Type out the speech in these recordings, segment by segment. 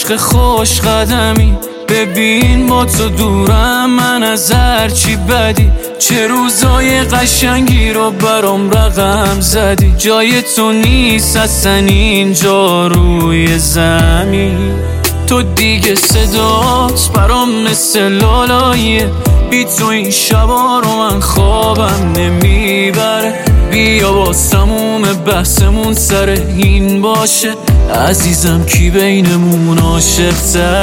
عشق خوش قدمی، ببین با تو دورم من از هرچی بدی، چه روزای قشنگی رو برام رقم زدی. جای تو نیست اصلا اینجا روی زمین، تو دیگه صدات برام مثل لالاییه، بی تو این شبا رو من خوابم نمیبره. بیا با تموم بحثمون سر این باشه، عزیزم کی بینمون عاشق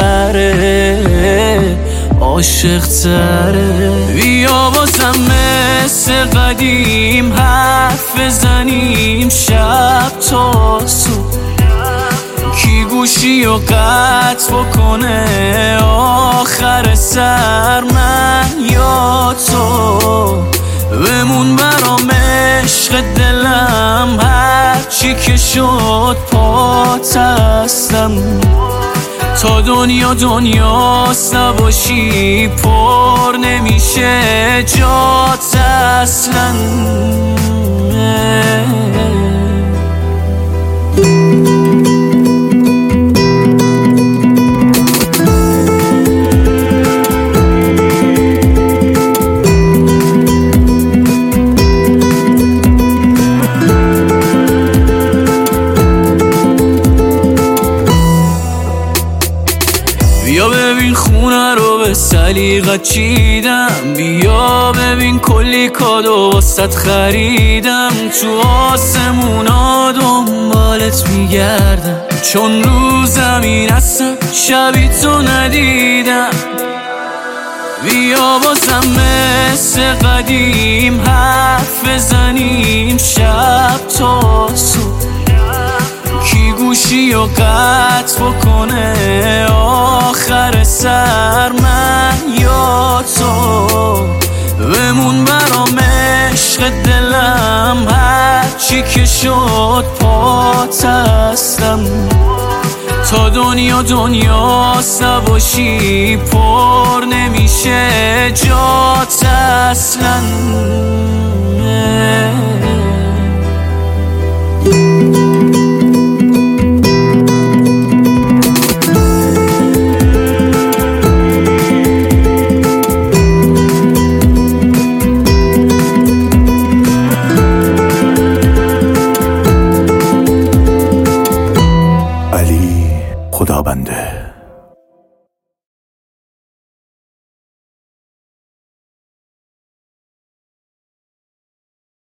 تره، عاشق تره. بیا بازم مثل قدیم حرف بزنیم شب تا صبح، کی گوشی و قطع بکنه آخر سر، من یا تو. بمون برام عشق دلم، هرچی که شد پات هستم، تا دنیا دنیاست نباشی پر نمیشه جات اصلا. بیا ببین خونه رو به سلیقت چیدم، بیا ببین کلی کادو واسط خریدم، تو آسمونا دنبالت میگردم، چون رو زمین اصلا شبی تو ندیدم. بیا بازم مثل قدیم حرف بزنیم شب تا صبح، کی گوشی و قطع بکنه آخر سر، من یا تو. بمون برام عشق دلم، هرچی که شد پات هستم، تا دنیا دنیاست نباشی پر نمیشه جات اصلا.